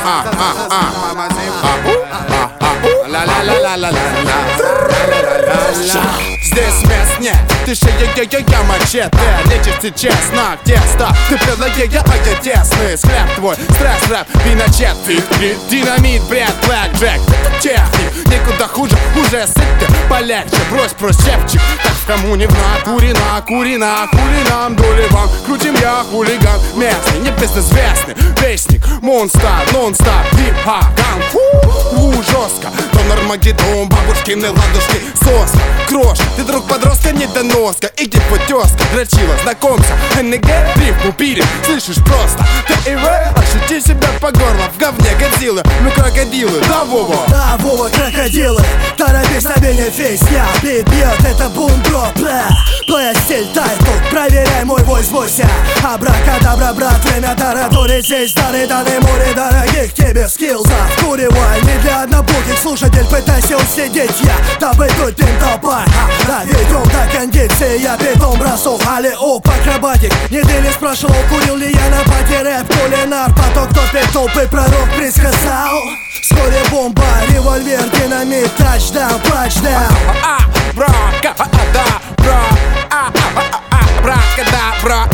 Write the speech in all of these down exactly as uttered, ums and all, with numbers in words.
Здесь мест нет, ты шея-я-я-я мачете. Лечите честно, тесто. Ты предлагая, а я тесный. Схлеб твой, стресс-рэп, виночет. Ты динамит, бред, блэк, джек. Техник, никуда хуже, уже сыпьте полегче. Брось прощепчик, так в коммуне в натуре накурена. Хули нам, доли вам, крутим я хулиган. Местный, не безызвестный, вестник. Монстр, нон-стоп, хип-хаган. Фу, жестко, донор Армагеддон, бабушкины ладушки, соска, крошка. Ты друг подростка, недоноска, и гипотезка. Дрочила, знакомься, эн гэ, рифму пили. Слышишь просто, ты и рэп, ощути себя по горло. В говне Годзиллы, ну крокодилы, да, Вова? Да, Вова, крокодилы, торопись на бенефис. Я бит бьет, это бум-бро, бля. Твоя стиль тайтл, проверяй мой войс бойся. Абракадабра, брат, время тараторить. Здесь старые данные море дорогих тебе скиллзов. Куревай, не для однобоких слушатель, пытайся усидеть. Я дабы тут пинтопай, наведем до кондиции. Я питом бросок, алле-оп, акробатик. Не ты не спрашивал, курил ли я на пати рэп, кулинар. Поток топит толпы, пророк предсказал. Вскоре бомба, револьвер, динамит, тачдаун, патчдаун. Абракадабра, абракадабра,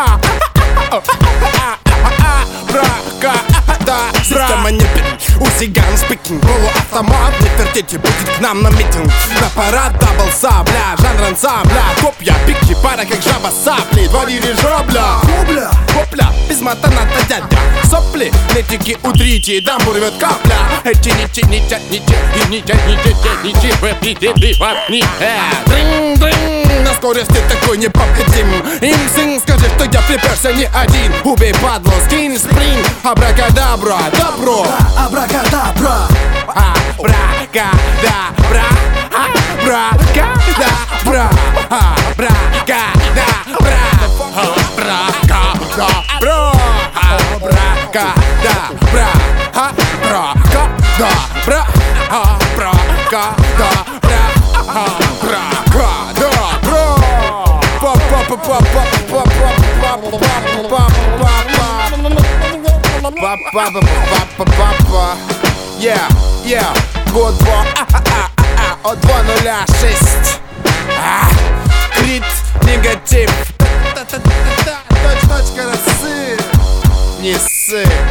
абракадабра. Система не пин, Узиган спикинг, полуавтомат. Не вертите, будет к нам на митинг. На парад дабл сабля, жанр ансамбля. Копья, пики, пара как жаба сапли. Два дирижабля, Кобля, копля, без матаната дядя. Сопли, нетики утрите, дамбу рвет капля. Эти нити, нити, нити, нити, нити, нити, рэп, нити, бифа, нити. Дринг-дринг, на скорости такой непобедим. Им-синг, скажи, что я приперся не один. Убей падло, скин, спринг, абракадабра, добро. абракадабра, Абракадабра, абракадабра, абракадабра, абракадабра, абракадабра, абракадабра, абракадабра, абракадабра. Yeah, yeah, год два, а-а-а-а, от два нуля шесть. Крит, негатив, точка, точка, расы, не ссы.